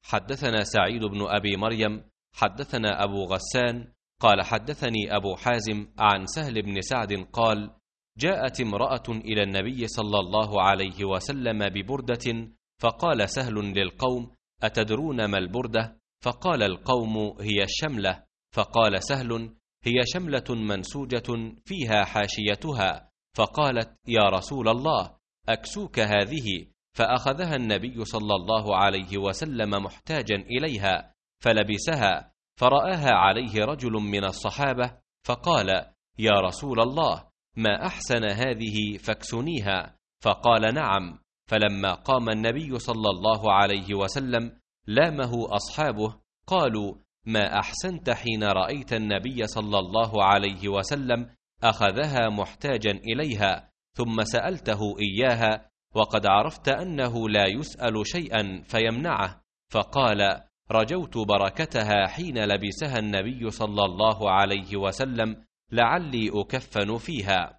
حدثنا سعيد بن أبي مريم حدثنا أبو غسان قال حدثني أبو حازم عن سهل بن سعد قال: جاءت امرأة إلى النبي صلى الله عليه وسلم ببردة، فقال سهل للقوم: أتدرون ما البردة؟ فقال القوم: هي الشملة. فقال سهل: هي شملة منسوجة فيها حاشيتها. فقالت: يا رسول الله، أكسوك هذه. فأخذها النبي صلى الله عليه وسلم محتاجا إليها، فلبسها، فرآها عليه رجل من الصحابة، فقال: يا رسول الله، ما أحسن هذه، فاكسنيها. فقال: نعم. فلما قام النبي صلى الله عليه وسلم لامه أصحابه، قالوا: ما أحسنت حين رأيت النبي صلى الله عليه وسلم أخذها محتاجا إليها ثم سألته إياها، وقد عرفت أنه لا يسأل شيئا فيمنعه. فقال: رجوت بركتها حين لبسها النبي صلى الله عليه وسلم، لعلي أكفن فيها.